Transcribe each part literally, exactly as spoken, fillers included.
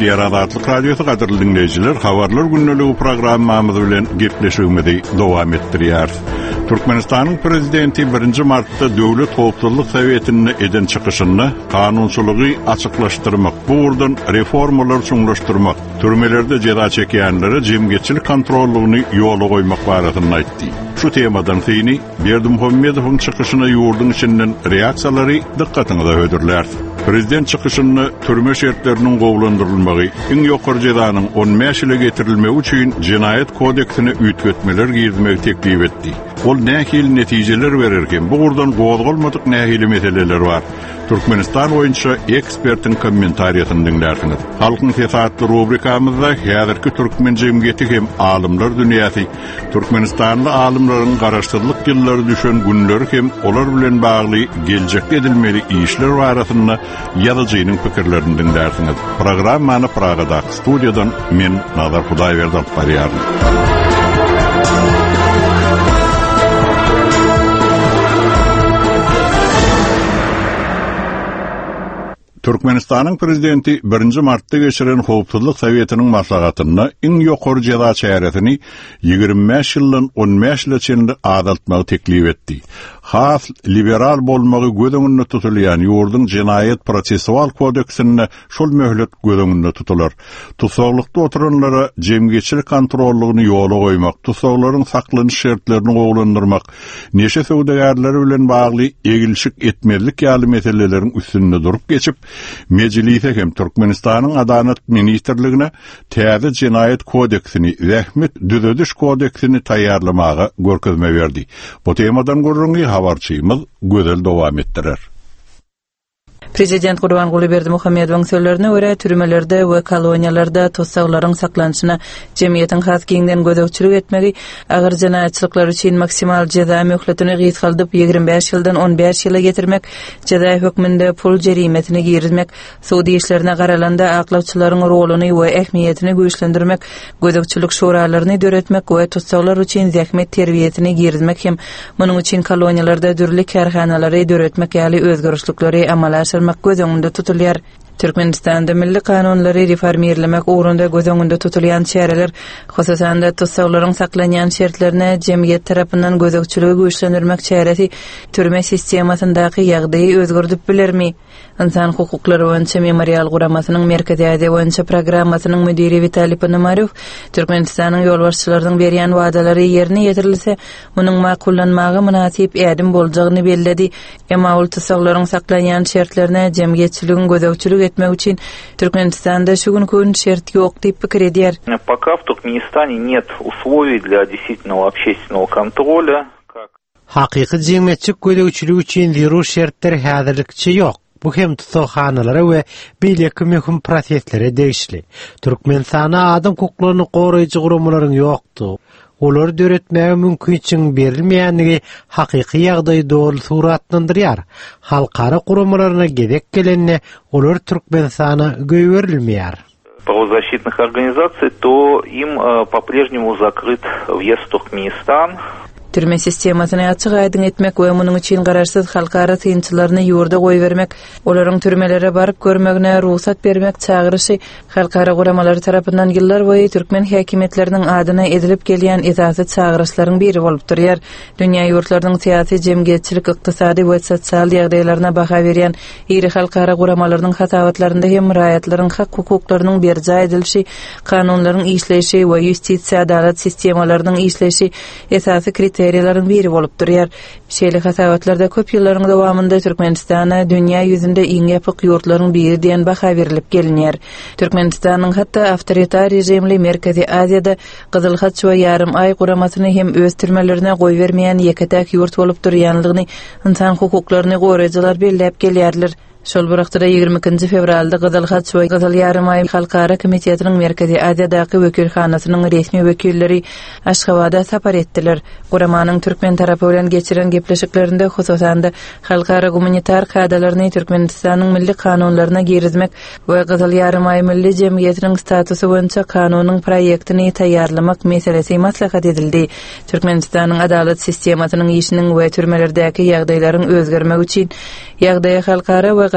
Diýer Azatlyk Radiosu gaderly dinleýijiler, habarlar günneligi programmamyz bilen gepleşigimizi dowam etdirýär. Türkmenistanyň prezidenti birinji martda Döwlet Howpsuzlyk Sowetine eden çykyşyny kanunçylygy açyklaşdyrmak, bu urdan reformalar suňlaşdyrmak, türmelerde jeda çekýänlere jemgyetçilik kontrollugyny ýola goýmak baratyny aýtdy. Şu temadan syny Berdimuhammedowyň çykyşyna ýurdun içinden reaksiýalary dikkatyňize hödürler. Prezident çykyşyny türme şertleriniň gowlandyrylmagy, iň ýokary jedanyň on beş ýyla getirilmegi üçin Jinayet kodeksine üýtgetmeler girizmegi teklip etdi. Ol nähil netijeler bererken, bu urdan gowulmadyk nähil meseleler bar. Türkmenistan boýunça ekspertiň kommentariýasyny dinlärsiniz. Halkyň siyasatly rubrikamyzda häzirki türkmen jemgyýeti hem alymlar dünýäsi, Türkmenistanly alymlaryň garaşdyrlyk ýyllary düşen günleri hem olar bilen bagly geljekde edilmeli işler barasyna ýazyjynyň pikirlerini dinlärsiniz. Programmany Pragada studiýadan men Nazar Hudaýberdi barýar. Türkmenistanyň prezidenti birinji martda geçiren Howpsuzlyk Sowetiniň maslahatyny iň ýokary jeda çäresini ýygrimi beş ýyldan on beş ýyla çenli azaltmagy teklip etdi. Has liberal bolmagy gödüňünde tutulýan ýurdun Jinayet prosessual kodeksine şol möhlet gödüňünde tutular. Tutuklykda oturanlara jemgyetçilik kontrollugyny ýola goýmak, tutuklaryň saklanyş şertlerini gowlandyrmak, neşe söwdegärleri bilen bagly egilşik etmezlik ýaly meseleleriň üstünde durup geçip Meclise hem Türkmenistanyň Adalet Ministrligine täze Jinayet kodeksini, Rahmet düzediş kodeksini taýýarlamagy görkezme berdi. Bu temadan gurrungy habarçymyz gözel dowam etdirer. Prezident Gurbanguly Berdimuhammedowyň sözlerine görä türmelerde we koloniýalarda tossaglaryň saklanyşyna jemgyýetiň has giňden gödökçilik etmegi, agyr jinaýatçylyklar üçin maksimal jeda möhletini gysgaldyp ýygrimi beş ýyldan on beş ýyla getirmek, jeda hökmünde pul jerimetini girizmek, suudi işlerine garalanda aklawçylaryň roluny we ähmiýetini güýçlendirmek, gödökçilik şuralaryny döretmek we tossaglar üçin zähmet terbiýetini girizmek hem munyň üçin koloniýalarda dürli karhanalary döretmek ýaly özgörüşlikleri amala mak gözüňünde tutulýar. Türkmenistanda milli kanunlary reformirlemek uğrunda gözüňünde tutulýan çäreler, hosusan da tossaglaryň saklanýan şertlerine jemgyýet tarapyndan gözökçiligi güýçlendirmek çäresi türme sistemasyndaky ýagdaýy özgördüp bilermi? İnsan hukuklary boýunça memorial guramasynyň merkezi ýa boýunça programmasynyň müdiri Vitaliy Ponomaryw, Türkmenistanyň ýolbaşçylarynyň berýän wadalary ýerine ýetirilse, munyň makullanmagy münasip ädim boljagyny belledi. Emma ol tossaglaryň saklanýan şertlerine jemgyýetçiligiň gözökçilik etmek üçin Türkmenistanda şu gün şert ýok diýip pikir edýär. Пока в Туркменистане нет условий для действительного общественного контроля. Hakyky jemgyýetçilik gözökçiligi üçin zerur şertler häzirlikçe ýok. Bu hem tutaqhanalary we beýleki möhüm proseslere degişli. Türkmenistana adam hukuklaryny goraýjy guramalaryň ýokdy. Olar döretmäge mümkinçiň berilmeýänligi hakyky ýagdaýy dogry suratlandyrýar. Halkara guramalaryna gedek gelenine olar Türkmenistana göýberilmeýär. Правозащитных организаций, то им по-прежнему закрыт въезд в Туркменистан. Türme sistemasyny açyk aýdyn etmek we munyň üçin garaşsyz halkara tynçylaryny ýurda goýbermek, olaryň türmelere baryp görmegine ruhsat bermek çagyryşy halkara guramalary tarapyndan ýyllar boýy türkmen häkimetleriniň adyna edilip gelýän esasy çagyryşlaryň biri bolup durýar. Dünýä ýurtlarynyň syýasy, jemgyýetçilik, ykdysady we sosial ýagdaýlaryna baha berýän iri halkara guramalarynyň hasawatlarynda hem raýatlaryň hak hukuklarynyň berja edilişi, kanunlaryň işleýişi we ýustisiýa adalet sistemalarynyň işleýişi esasy kriteriýalaryň biri bolup durýar. Şeýle hasawatlarda köp ýyllaryň dowamında Türkmenistana dünýä ýüzünde iň ýapyk ýurtlaryň biri diýen baha berilip gelinýär. Türkmenistanyň hatda awtoritar rejimli Merkezi Aziýada Gyzyl Haç we ýarym ay guramasyny hem öz türmelerine goýbermeýän ýeketäk ýurt bolup durýanlygyny insan hukuklaryny goraýjylar belläp gelýärler. Şol bıraktıra ýygrimi ikinji fevralda Gyzyl Haç we Gyzyl ýarym ay halkara komitetiniň Merkezi Aziýadaky wekilhanasynyň resmi wekilleri Aşgabatda sapar etdiler. Guramanyň türkmen tarapy bilen geçiren gepleşiklerinde hususan da halkara humanitar kadalaryny Türkmenistanyň milli kanunlaryna girizmek we Gyzyl ýarym ay milli jemgyýetiniň statusy boýunça kanunyň proýektini taýýarlamak meselesi maslahat edildi. Türkmenistanyň adalet sistemasynyň işiniň we türmelerdäki ýagdaýlaryň özgermegi üçin ýagdaýy halkara we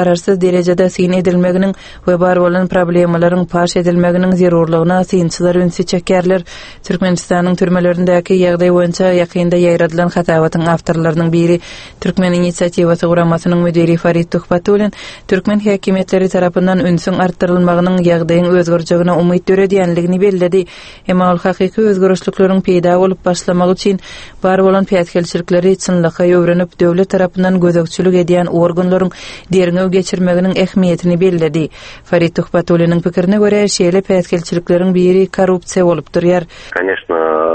gararsız derejede syn edilmeginiň we bar bolan problemlaryň paş edilmeginiň zerurlygyna synçylar ünsi çekerler. Türkmenistanyň türmelerindäki ýagdaý boýunça ýakynda ýaýradylan hatawatyň awtorlarynyň biri Türkmen inisiatiwasy guramasynyň müdiri Farid Tuhpatulin türkmen häkimetleri tarapyndan ünsüň artdyrylmagynyň ýagdaýyň özgörjegine umyt döredýänligini belledi. Emma ol hakyky özgörüşlikleriň peýda bolup başlamagy üçin bar bolan päýtkelçilikleri çynlyga öwrenip döwlet tarapyndan gözegçilik edýän organlaryň derňew geçirmeginiň ähmiýetini belledi. Farid Tuhpatuliniň pikirine görä, şeýle päýtkelçilikleriň biri korrupsiýa bolup durýar. Конечно,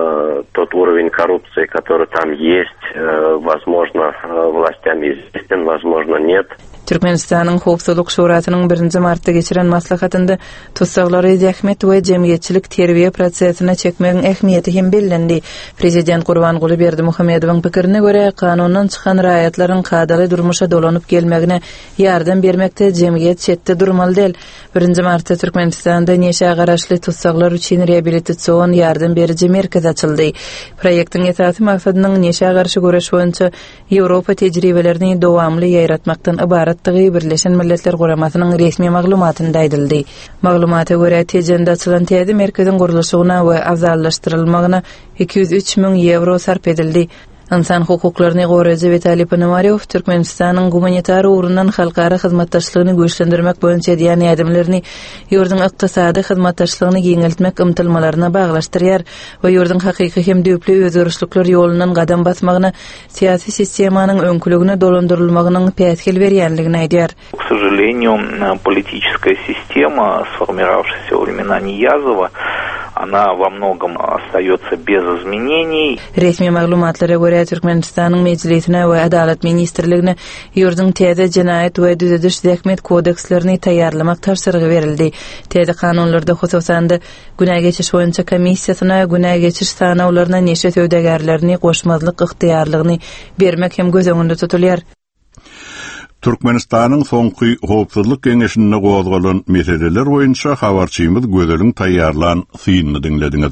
тот уровень коррупции, который там есть, возможно, властями известен, возможно, нет. Türkmenistanyň Howpsuzlyk Şurasynyň birinji martda geçiren maslahatynda tutsaklary zähmet we jemgyýetçilik terbiýe prosesine çekmegiň ähmiýeti hem bellendi. Prezident Gurbanguly Berdimuhammedowyň pikirine görä, kanundan çykan raýatlaryň kadaly durmuşa dolanyp gelmegine ýardam bermekde jemgyýet çetde durmaly däl. birinji martda Türkmenistanda neşe garaşly tutsaklar üçin reabilitasiýon ýardam berici merkez açyldy. Proýektiň esasy maksadynyň neşe garşy göreş boýunça Ýewropa tejribelerini dowamly ýaýratmakdan ibarat Birleşen Milletler Guramasynyň resmi maglumatynda aýdyldy. Maglumata görä tejende açylan täze merkeziň guruluşyna we azallaşdyrylmagyna iki yüz üç miň euro sarp edildi. İnsan hukuklaryny goraýjy Vitaliy Ponomaryow Türkmenistanyň humanitar urundan halkara hyzmatdaşlygyny güýçlendirmek boýunça edýän ýardymlaryny ýurdun ykdysady hyzmatdaşlygyny ýeňiltmek ymtylmalaryna baglaşdyrýar we ýurdun hakyky hem düýpli özgörüşlikler ýolundan gadam basmagyna syýasy sistemanyň öňküligine dolandyrylmagynyň päýtgel berýänligini aýdýar. К сожалению, политическая система, сформировавшаяся во времена Ниязова, она во многом остается без изменений. Resmi maglumatlara görä Türkmenistanyň meclisine we Adalet ministrligine ýurdun täze jinayet we düzediş zähmet kodekslerini taýýarlamak tapşyrygy berildi. Täze kanunlarda hususan da günä geçiş boýunça komissiýasyna günä geçiş sanawlaryna neşe söwdegärlerini goşmazlyk yktyýarlygyny bermek hem göz öňünde tutulýar. Türkmenistanyň soňky howpsuzlyk geňeşinde gozgalan meseleler boýunça habarçymyz gözeliň taýýarlan synyny dinlediňiz.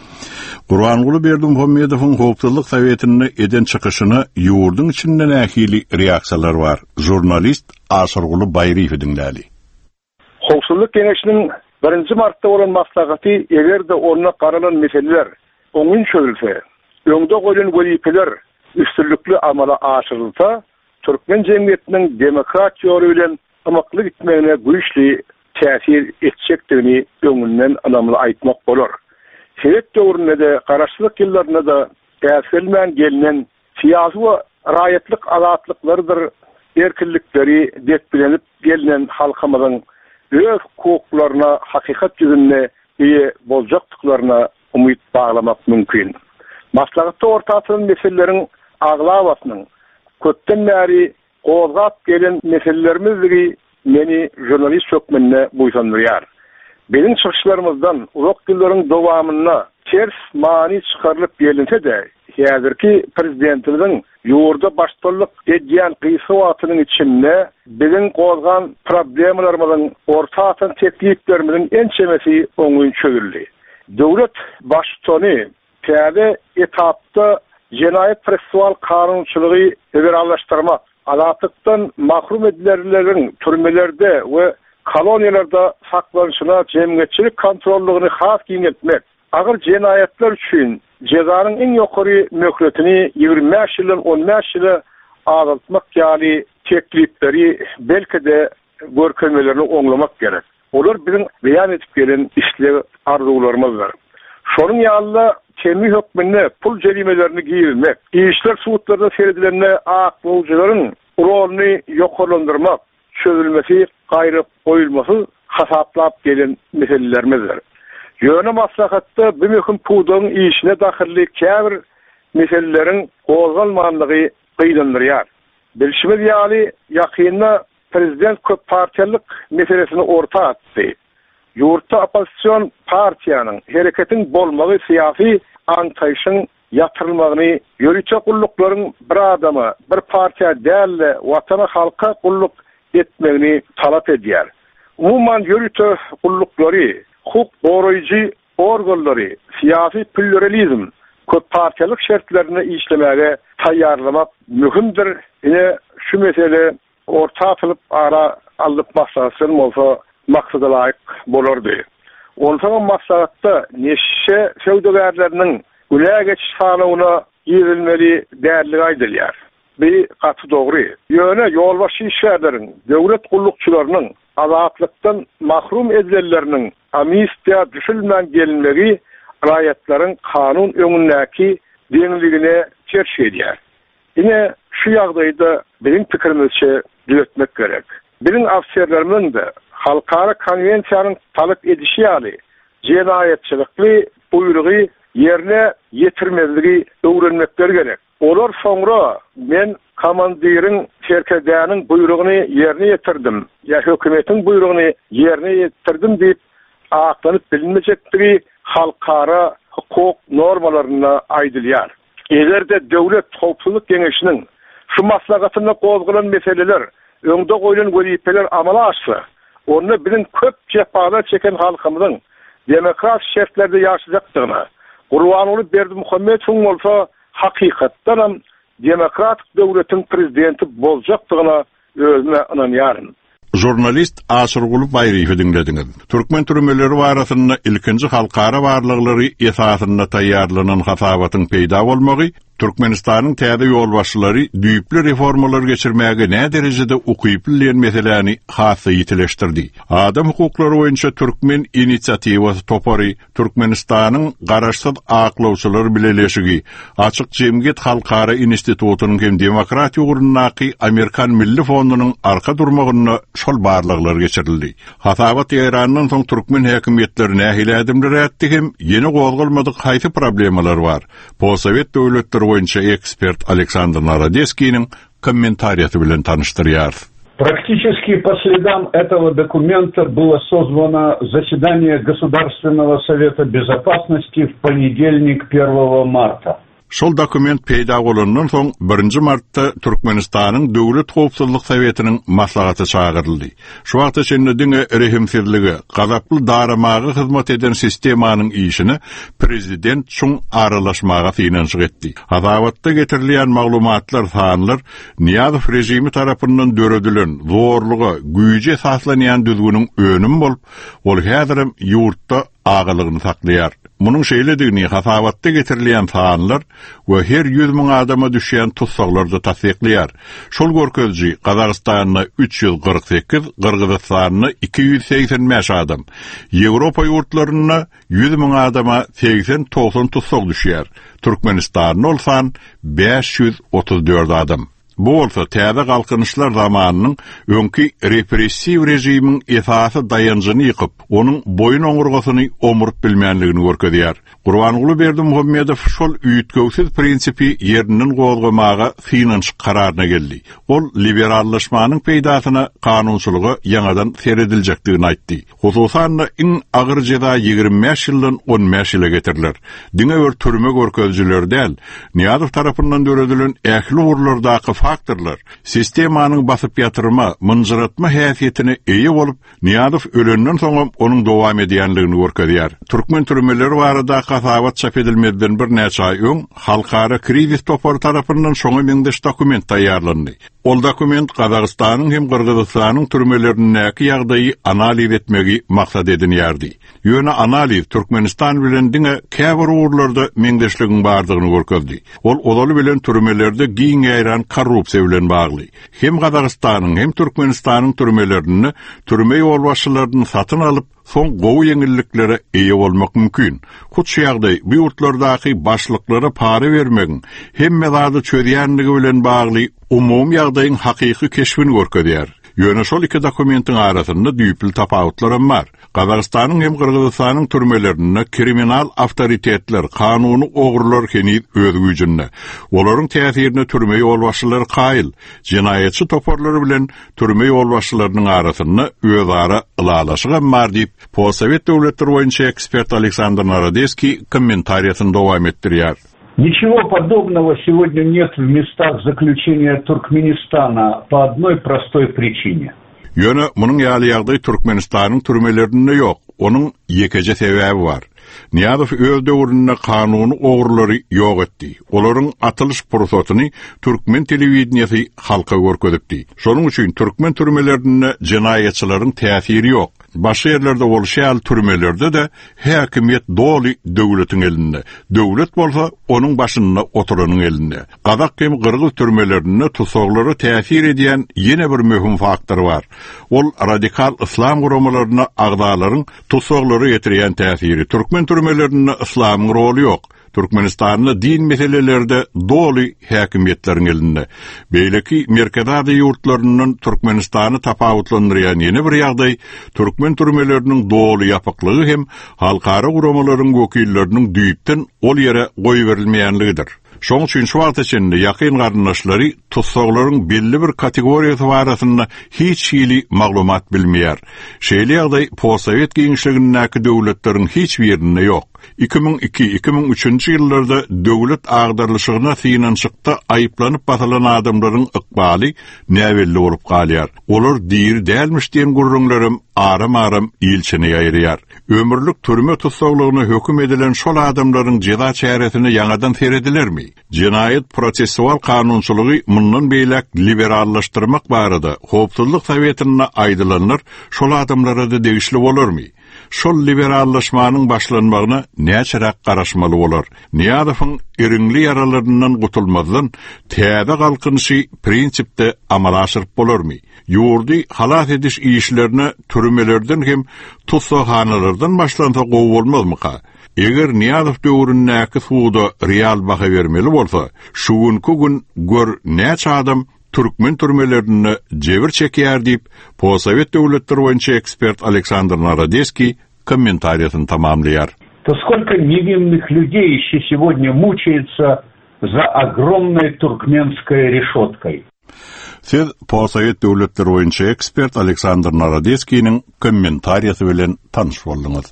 Gurbanguly Berdimuhammedowyň howpsuzlyk sowetine eden çykyşyny ýurdun içinden ähili reaksiýalar bar. Jurnalist Asyrguly Baýryw dinläli. Howpsuzlyk geňeşiniň birinji martda bolan maslahaty egerde orna garalan meseleler oňun çözülse, öňde goýulan wezipler üstünlikli amala aşyrylsa, Türkmen jemgyýetiniň demokratiýa ýoly bilen ymykly gitmegine güýçli täsir etjekdigini öňünden anamly aýtmak bolar. Sowet döwründe de garaşlyk ýyllarynda da täsirlen gelinen syýasy we raýatlyk azatlyklarydyr erkinlikleri deplenip gelinen halkymyzyň öz hukuklaryna hakykat ýüzünde ýe boljakdyklaryna umyt baglamak mümkin. Maslahatda ortaçylan meseleleriň aglawasynyň köpden bäri gozgap gelen meselelerimizdi meni jurnalist sökmenine buýsandyrýar. Benim çykyşlarymyzdan uzak ýyllaryň dowamyna ters mani çykarylyp gelinse de, häzirki prezidentimiň ýurda başçylyk edýän gysgawatynyň içinde biziň gozgan problemlarymyzyň ortaçan tekliplerimiň ençemesi oňuň çözüldi. Döwlet başçyny täze etapda Jinayet prosessual kanunçylygy liberallaşdyrmak, azatlıktan mahrum edilenlerin türmelerde ve koloniyalarda saklanışına cemiyetçilik kontrolluğunu has giňetmek, agyr jinayetler üçin jezanyň en ýokary möhletini ýigirmi beş ýyldan on beş ýyla azaltmak ýaly teklipleri belki de görkezmelerini oňlamak gerek. Olar biziň beýan etip gelen işlew arzuwlarymyzdyr. Şonuň ýalyna kemi hökmünde pul jerimelerini giýilmek, işler suwutlarda seredilenine aklawjylaryň rolüni ýokarlandyrmak, çözülmesi, gaýry goýulmasy hasaplap gelen meselelerimidir. Ýöne maslahatda bu möhüm puwdyň işine dahillik käbir meseleleriň gozgalmanlygy gyýdandyrýar. Bilşimiz ýaly ýakynda prezident köp partiýalyk meselesini orta atdy. Ýurtda opposision partiýanyň hereketiň bolmagy syýasy antaýşyň ýatyrylmagyny ýörüçe gullyklaryň bir adama, bir partiýa dälle watana halka gulluk etmegini talap edýär. Umuman ýörüçe gullyklary, hukuk goraýjy organlary, syýasy pluralizm, köp partiýalyk şertlerini işlemege taýýarlamak mühimdir. Ine şu mesele orta atılıp ara alıp maslahatın olsa maksada layık bolardı. Ondan maslahatta neşe sevdögerlerinin güle geçiş kanuna girilmeli değerli aydılıyar. Bir katı doğru. Yöne yolbaşı işlerlerin, devlet kullukçularının azatlıktan mahrum edilenlerinin amnistiya düşülmen gelinleri rayetlerin kanun önündeki deniliğine tercih ediyor. Yine şu yağdayda benim fikrimizce düzeltmek gerek. Benim afserlerimin de halkara konvensiyanın talep edişi yali cinayetçilikli buyruğu yerine yetirmezliği öğrenmekleri gerek. Olar sonra men komandirin şirketinin buyruğunu yerine yetirdim. Ya hükümetin buyruğunu yerine yetirdim deyip aklanıp bilinmeyecekleri halkara hukuk normalarına aydılıyar. Eğer de devlet topluluk genişinin şu maslahatında kozgulan meseleler, öňde goýulan wezipeler amala aşsa, onu bizim köp cepalar çeken halkımızın demokrat şertlerde yaşayacaktığına, Gurbanly Berdimuhammedow bolsa hakykatdan hem demokratik devletin prezidenti boljaktygına özüne inanýaryn. Jurnalist Asırgulu Bayrif'i dinlediniz. Türkmen türmeleri barasynda ilkinji halkara barlyklary esasyna taýýarlanan hasabatyn peýda bolmagy, Türkmenistanyň täze ýolbaşçylary düýpli reformalar geçirmäge ne derejede ukyp bilen meseleni hassa ýitileşdirdi. Adam hukuklary boýunça Türkmen inisiatiwasy topary Türkmenistanyň garaşsyz aklawçylar bileleşigi, Açyk Jemgyýet Halkara Institutunyň hem demokratiýa ugrundaky Amerikan Milli Fondunyň arka durmagyna şol barlyklar geçirildi. Hasabat ýaranyndan soň Türkmen häkimetleri nähili adımlar etdi hem ýeni gozgulmadyk haýsy problemalar bar. Posowet döwletleri boýunça ekspert Александр Народецкийниň kommentariýasy bilen tanıştyrýar. Практически по следам этого документа было созвано заседание Государственного совета безопасности в понедельник первого марта. Şol dokument peýda bolandan soň birinji martda Türkmenistanyň Döwlet Howpsuzlyk Sowetiniň maslahaty çağıryldy. Şu wagta içinde diňe rehimsizligi, gazaply daramagy hyzmat eden sistemanyň işini prezident şoň aralaşmaga finansyk etdi. Hasabatda getirilen maglumatlar sanlar Niýazow rejimi tarapyndan döredilen zorluga, güýje esaslanýan düzgüniň önüm bolup, ol häzirim ýurtda agalygyny saklaýar. Munun şeýledigini hasabatda getirilen sanlar we her yüz miň adama düşýän tutsaklarda tasdikleýär. Şol görkezji Gazagystanyň üç yüz kırk sekiz, Kyrgyzstanyň iki yüz seksen beş adam, Ýewropa ýurtlaryna yüz miň adama seksen doksan tutsak düşýär. Türkmenistanyň olsan beş yüz otuz dört adam. Bu bolsa täze galkynışlar zamanynyň öňki repressiw rejimiň esasy dayanjyny ýykyp, onuň boyun oňurgasyny omurp bilmänligini görkezýär. Gurbanly Berdimuhammedow şol üýtgewsiz prinsipi ýeriniň gozgamaga finansyk kararyna geldi. Ol liberallaşmanyň peýdasyna kanunçylygy ýaňadan serediljakdygyny aýtdy. Hususan iň agyr jeda ýigirme beş ýyldan on beş ýyla getiriler. Diňe bir türme görkezjiler däl, Niýazow tarapyndan döredilen ähli urlardaky faktorlar sistemanyň basyp ýatyrma, mınjyratma häsiýetine eýe bolup, Niýazow ölenden soň onuň dowam edýänligini görkezýär. Türkmen türmeleri barada hasabat çap edilmeden bir näçe aý öň halkara krizis topar tarapyndan şoňa meňdeş dokument taýýarlandy. Ol dokument Gazagystanyň hem Kyrgyzstanyň türmelerindäki ýagdaýy analiz etmegi maksat edilýärdi. Ýöne analiz Türkmenistan bilen diňe käbir urlarda meňdeşligiň bardygyny görkezdi. Ol olaly bilen türmelerde giň ýaýran korrupsiýa bilen bagly. Hem Gazagystanyň hem Türkmenistanyň türmelerini türme ýolbaşçylaryny satyn alyp soň gowy ýeňilliklere eýe bolmak mümkin. Hut şu ýagdaý bu ýurtlardaky başlyklara para bermegiň hemme zady çözýänligi bilen bagly umum ýagdaýyň hakyky keşfini görkezýär. Ýöne şol iki dokumentin arasynda düýpli tapawutlar bar. Gazagystanyň hem Kyrgyzstanyň türmelerinde kriminal awtoritetler, kanuny ogurlar kenip öz güýjünde. Olaryň täsirine türme ýolbaşçylary qaýyl, jinayetçi toparlary bilen türme ýolbaşçylarynyň arasynda özara ılalaşygy bar diýip Posowet döwletleri boýunça ekspert Александр Народецкий kommentariýasyny dowam etdirýär. Ничего подобного сегодня нет в местах заключения Туркменистана по одной простой причине. Ýöne munyň ýaly ýagdaý Türkmenistanyň türmelerinde ýok. Onuň ýekece sebäbi bar. Niyazov öz döwründe kanuny ogurlary ýok etdi. Olaryň atylış prototypy Türkmen telewizionyasy halka görkezdi. Şonuň üçin türkmen türmelerinde jinayetçilerin täsiri ýok. Başga ýerlerde bolşýal türmelerde de häkimiýet doly döwletiň elinde. Döwlet bolsa onuň başynda oturanyň elinde. Gazak hem Gırgız türmelerinde tusoglary täsir edýän ýene bir möhüm faktor bar. Ol radikal islam guramalarına agdalaryň tusoglary ýetirýän täsiri. Türkmen türmelerinde islamyň roly ýok. Türkmenistan'da din meselelerde doly häkimiýetleriň elinde. Beýleki merkezade ýurtlarynyň Türkmenistan'y tapawutlandyrýan ýene bir ýagdaý türkmen türmeleriniň doly ýapyklygy hem halkara guramalaryň wekilleriniň düýpden ol ýere goýberilmeýänligidir. Şoň üçin şu wagt içinde ýakyn garyndaşlary tutsaglaryň belli bir kategoriýasy barasynda hiç hili maglumat bilmeýär. Şeýle ýagdaý posowet giňişligindäki döwletleriň hiç birinde ýok. iki bin iki iki bin üçinji ýyllarda döwlet agdarlyşygyna synançykda aýyplanyp basalan adamlaryň ykbaly näwelli bolup galýar. Olar diýir dälmiş diýen gurrunlarym aram-aram ilçini ýaýrýar. Ömürlük türme tutsaglygyna höküm edilen şol adamlaryň jeda çäresini ýangadan seredilermi? Jinayet prosessual kanunçylygy mundan beýlek liberallaşdyrmak barada Howpsuzlyk Sowetine aýdylanlar şol adamlara da degişli bolarmy? Şol liberallaşmanyň başlanmagyna näçerak garaşmaly bolar? Niýazowyň iriňli ýaralaryndan gutulmazdan täze galkynşy prinsipde amala aşyryp bolarmy? Ýurdy halat ediş işlerine türmelerden hem tutsaghanlardan başlansa gowy bolmazmy? Eger Niýazow döwründäki suwda real baha bermeli bolsa, şugunky gün gör näçe adam Türkmen türmelerini jebir çekýär diýip, Posowet döwletleri boýunça ekspert Aleksandr Narodeski комментариясын тамамлыяр. То сколько невинных людей еще сегодня мучается за огромной туркменской решеткой? Siz Posowet döwletleri boýunça ekspert Aleksandr Narodeskiň kommentariyasy bilen tanyş boldyňyz.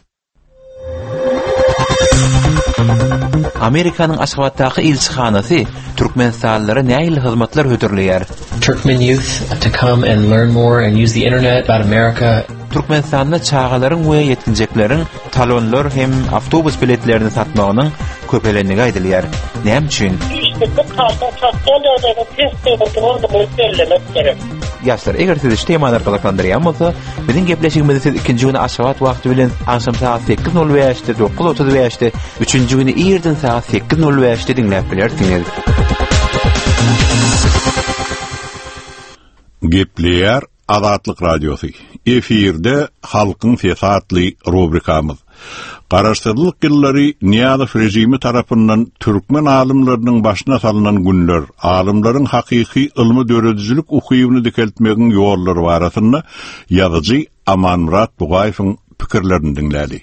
Amerikanyň Aşgabatdaky elçixanasy Türkmenistanlylara näýil hyzmatlar hötürleýär. Turkmen youth to come and learn more and use the internet about America. Türkmenistanda çağalaryň we ýetkinjekleriň talonlar hem awtobus biletlerini satmagynyň köpelenligi aýdylýar. Näme üçin? Ýaşlar, eger siz şu temalar galaklandyrýan bolsa, biziň gepleşigimizi siz ikinji güni Aşgabat wagty bilen akşam saat sekiz nol beşde, dokuz otuz beşde, üçünji güni ýerden saat sekiz nol beşde dinläp bilersiňiz. Gepleýär Azatlyk Radiosu. Efirde halkyň sesi adly rubrikamyz. Garaşdyrlyk ýyllary Niýazow rejimi tarapyndan türkmen alymlarynyň başyna salynan günler, alymlaryň hakyky ilmi döredicilik ukybyny dikeltmegiň ýollary barasynda ýazyjy Amanmurat Bugaýewiň pikirlerini dinlädi.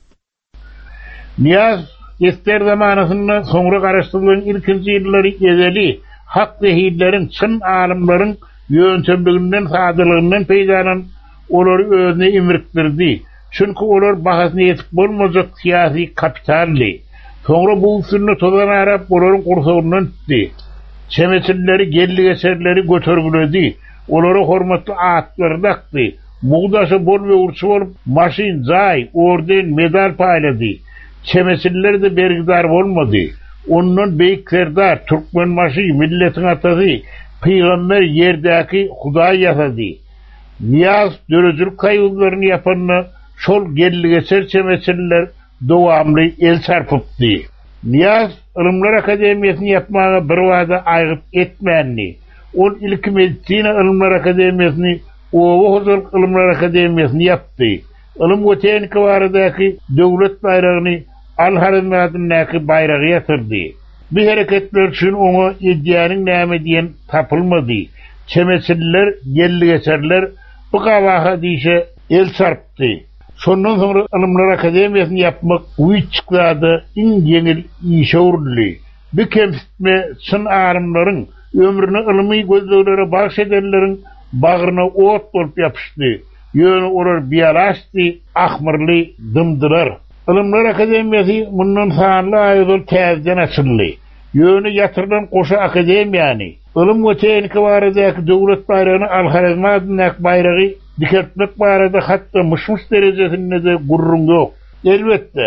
Niýaz ester zamanasynda soňra garaşdyrylan ilkinji ýyllary ezeli hak zehirleriň çyn alymlaryň ýöntemliginden sadyrlygynyň peýdalan olary özüne imirikdirdi. Çünkü olar bahasyny ýetip bolmajak siyasi kapitalli. Soňra bu usulny tozan arap olaryň gursagyndan tutdy. Çemeçilleri, gelli eserleri götürgüledi. Olary hormatly atlar dakdy. Muğdaşy bol we urçy bolup, maşin, jay, orden, medal paýlady. Çemeçiller de bergidar bolmady. Ondan beýik serdar, türkmen maşy, milletiň atasy, Peygamber yerdäki Hudaý ýasady. Niýaz dörejilik kaýyllaryny ýapanyna şol gelli eser çemeçiller dowamly el sarpypdy. Niýaz Ilmlar Akademiýasyny ýapmaga bir wada aýgyp etmänli. Ol ilk medisina Ilmlar Akademiýasyny, Owa Hozurlyk Ilmlar Akademiýasyny ýapdy. Ilm we tehnika baradaky döwlet bayragyny Al-Harazmatynyňky bayragy ýatyrdy. Bu hereketler üçin oňa edýäniň näme diýen tapylmady. Çemeçiller, gelli eserler bu gawaha diýişe el sarpdy. Şondan soňra Ilmlar Akademiýasyny ýapmak uýçyklady, iň ýeňil işe Bu kemsitme çyn arymlaryň ömrüni ilmi gözleglere baş edenleriň bagyryna ot bolup ýapyşdy. Ýöne olar biýalaşdy, ahmyrly dymdylar. Ilmlar Akademiýasy mundan sanly aýdyl täzeden açyldy. Ýöne ýatyrylan goşa akademiýany, ilim we tehnika baradaky döwlet bayragyny Al-Harazmatynyň bayragy dikeltmek barada hatda myşmyş derejesinde de gurrun ýok. Elbetde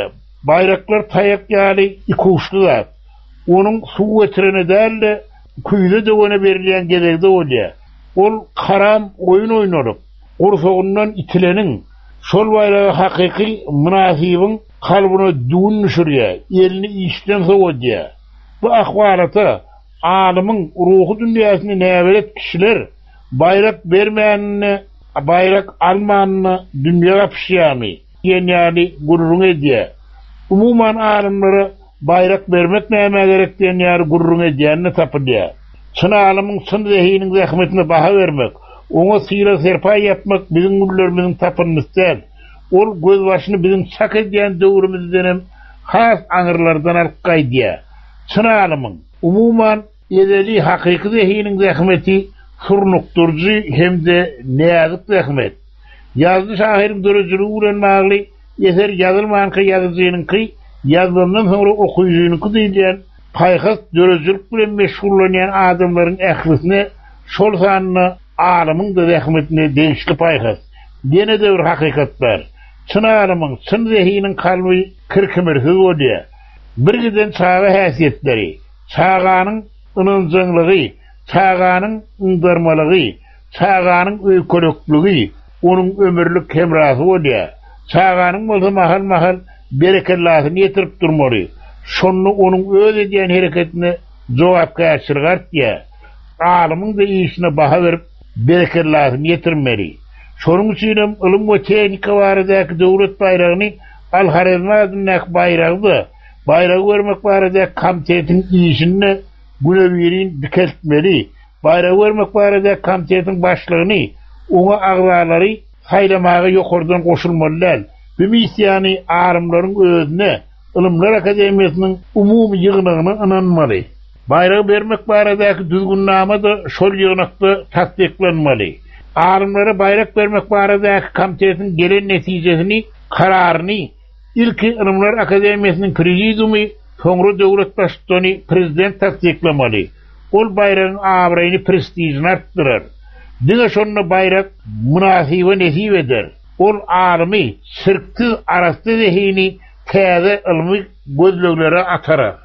bayraklar tayak ýaly iki uçlular. Onun su getirene değil de kuyda dövene berilen gedegde olya. Ol karam oyun oynaryp, gorsogundan itilenin şol bayragy hakiki münasibin kalbine düğün düşürýär, elini işten soğudýar. Bu ahwalata alymyň ruhu dünýäsini näberet kişiler bayrak bermänini, bayrak almanyny dünýä gapşýamy, ýani gururun edýär. Umuman alymlary bayrak bermek näme gerek diýen ýary gururun edýänini tapylýar. Çyn alymyň çyn zehiniň zähmetine baha bermek, oňa syra serpa ýapmak biziň güllerimiziň tapynmysy. Ol göz başyny biziň çak edýän döwrümizden hem has aňyrlardan alyp gaýdýar. Çyn alymyň umuman edeli hakyky zehiniň zähmeti surnukturjy hemde näzik zähmet. Ýazgy şahyryň dörejiligi bilen magly eser ýazylmanky ýazyjynyňky ýazgyndan soňra okuyjynyňky diýilýän paýhas dörejilik bilen meşgullanýan adamlaryň ählisine şol sanyny alymyň da zähmetine degişli paýhas. Ýene de bir hakykat bar. Çyn alymyň çyn zehiniň kalby kirkimirsiz bolýar. Bir giden çağa häsiýetleri, çağanyň ynynjyňlygy, çağanyň yndarmalygy, çağanyň öýkelekçiligi onuň ömürlük hemrahy bolýar. Çağanyň bolsa mahal-mahal berekellasyny ýetirip durmaly. Şonu onuň öz edýän hereketine jogapkärçilik artýar. Alymyň da işine baha berip berekellasyny ýetirmeli. Şonuň üçin hem ilim we tehnika baradaky döwlet bayragyny al-Harizmadyň bayragy, bayragy bermek barada komitetiň işini günebirin dikeltmeli. Bayragy bermek barada komitetiň başlygyny, oňa agzalary saýlamagy ýokardan goşulmalylar. Bu missiýany arymlaryň özüne Ilimler Akademiýasynyň umumy ýygnagyny ynanmaly. Bayragy bermek baradaky düzgünnama da şol ýygnakda tasdiklenmeli. Arymlara bayrak bermek baradaky komitetiň gelen netijesini, kararyny ilki Ilimler Akademiýasynyň prezidiumy, soňra döwlet başçyny prezident tasdiklemeli. Ol bayragyň abraýyny prestijini artdyrar. Diňe şonu bayrak münasibe nesip eder. Ol army sirktiz arasty zehini täze ilmi gözleglere atarar.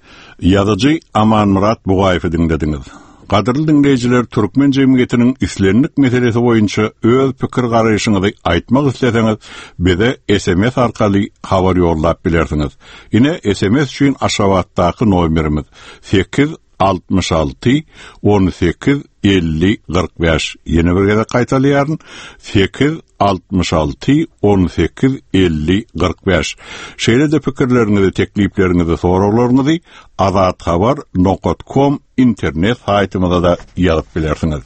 Ýazyjy Aman Murat Bugaýew dinlediňiz. Gadyrly dinleýijiler, türkmen jemgyýetiniň islenlik meselesi boýunça öz pikir garaýşyňyzy aýtmak isleseňiz, bize S M S arkaly habar ýollap bilersiňiz. Ine S M S üçin aşawatdaky nomerimiz sekiz altmış altı on sekiz elli qırk beş. Ýene bir gede gaýtalýaryn sekiz altmış altı on sekiz elli qırk beş. Şeýle de pikirleriňizi, tekliplerinizi, soraglaryňyzy azat habar nokta com internet saýtymyza da ýazyp bilersiňiz.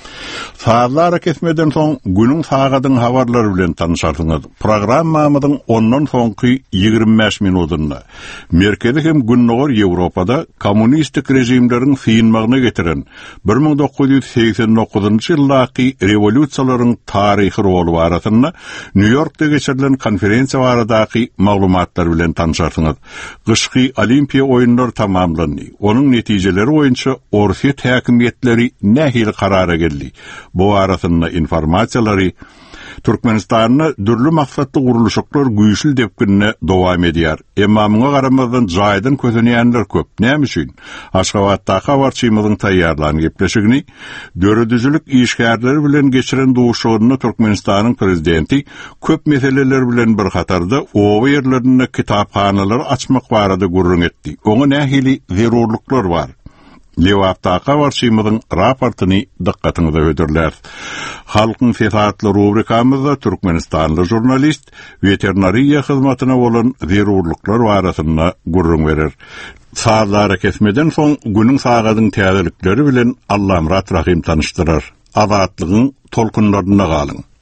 Saatlara kesmeden soň günüň sagadyň habarlary bilen tanışarsyňyz. Programmamyzyň ondan soňky ýygrimi beş minutyna merkezi hem günnäger Ýewropada kommunistik rejimleriň syýnmagyna getiren bir ming dokuz ýüz seksen dokuzynjy ýyldaky rewolýusiýalaryň taryhy rolu barasynda New Yorkda geçirilen konferensiýa baradaky maglumatlar bilen tanışarsyňyz. Gyşky Olimpiýa oýunlary tamamlandy. Onuň netijeleri boýunça Orsiýa häkimiýetleri nähili karara geldi. Bu arasında informasiýalary Türkmenistanyň dürli maksatly guruluşlar güýçli depkinne dowam edýär. Emma muňa garamazdan jaýdan közenýänler köp. Näme üçin? Aşgabatda habarçymyzyň taýýarlanyp gepleşigini, döredüjülük işgärleri bilen geçiren duşugyny Türkmenistanyň prezidenti köp meseleler bilen bir hatarda o ýerlerinde kitaphanalary açmak barada gurrun etdi. Oňa nähili zerurluklar bar. Lewaptaqa warşymyzyň raportyny diqqatyňyza ödürler. Halkyň sesatly rubrikamyzda Türkmenistanly jurnalist veterinariýa hyzmatyna bolan zerurluklar barasynda gurrun berer. Saatlara kesmeden soň günüň sagadyň täzelikleri bilen Allah Murat Rahim tanışdyrar. Azatlygyň tolkunlaryna galyň.